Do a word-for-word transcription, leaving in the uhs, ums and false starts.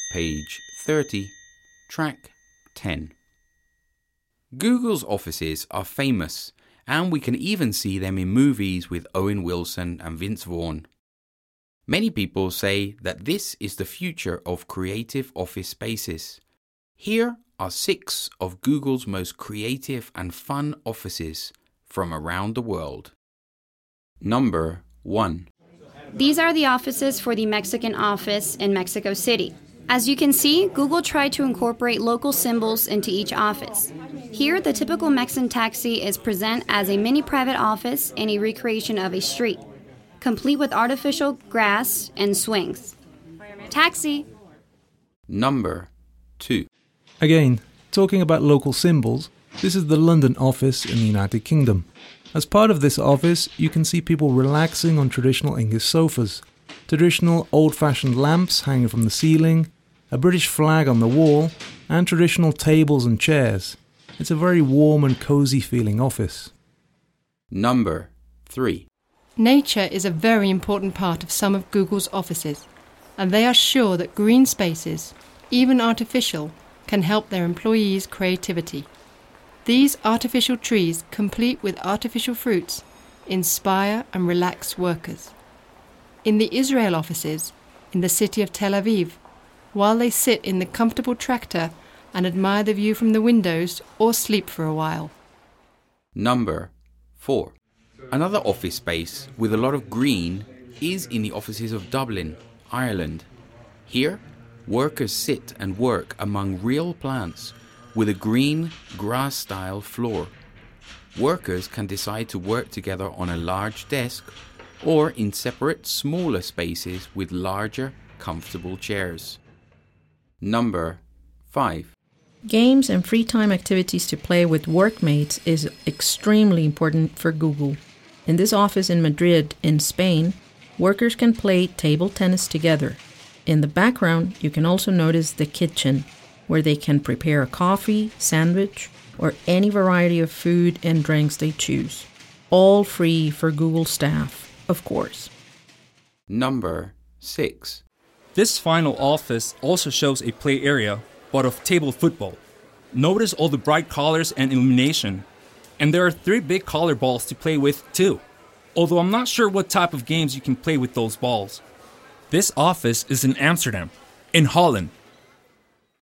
page thirty, track ten. Google's offices are famous, and we can even see them in movies with Owen Wilson and Vince Vaughn. Many people say that this is the future of creative office spaces. Here are six of Google's most creative and fun offices from around the world. Number one. These are the offices for the Mexican office in Mexico City. As you can see, Google tried to incorporate local symbols into each office. Here, the typical Mexican taxi is present as a mini private office and a recreation of a street, complete with artificial grass and swings. Taxi! Number two. Again, talking about local symbols, this is the London office in the United Kingdom. As part of this office, you can see people relaxing on traditional English sofas, traditional old-fashioned lamps hanging from the ceiling, a British flag on the wall, and traditional tables and chairs. It's a very warm and cosy feeling office. Number three. Nature is a very important part of some of Google's offices, and they are sure that green spaces, even artificial, can help their employees' creativity. These artificial trees, complete with artificial fruits, inspire and relax workers. In the Israel offices, in the city of Tel Aviv, while they sit in the comfortable tractor and admire the view from the windows or sleep for a while. Number four. Another office space with a lot of green is in the offices of Dublin, Ireland. Here, workers sit and work among real plants with a green, grass-style floor. Workers can decide to work together on a large desk or in separate, smaller spaces with larger, comfortable chairs. Number five. Games and free time activities to play with workmates is extremely important for Google. In this office in Madrid, in Spain, workers can play table tennis together. In the background, you can also notice the kitchen, where they can prepare a coffee, sandwich, or any variety of food and drinks they choose. All free for Google staff, of course. Number six. This final office also shows a play area, but of table football. Notice all the bright colors and illumination. And there are three big color balls to play with too, although I'm not sure what type of games you can play with those balls. This office is in Amsterdam, in Holland.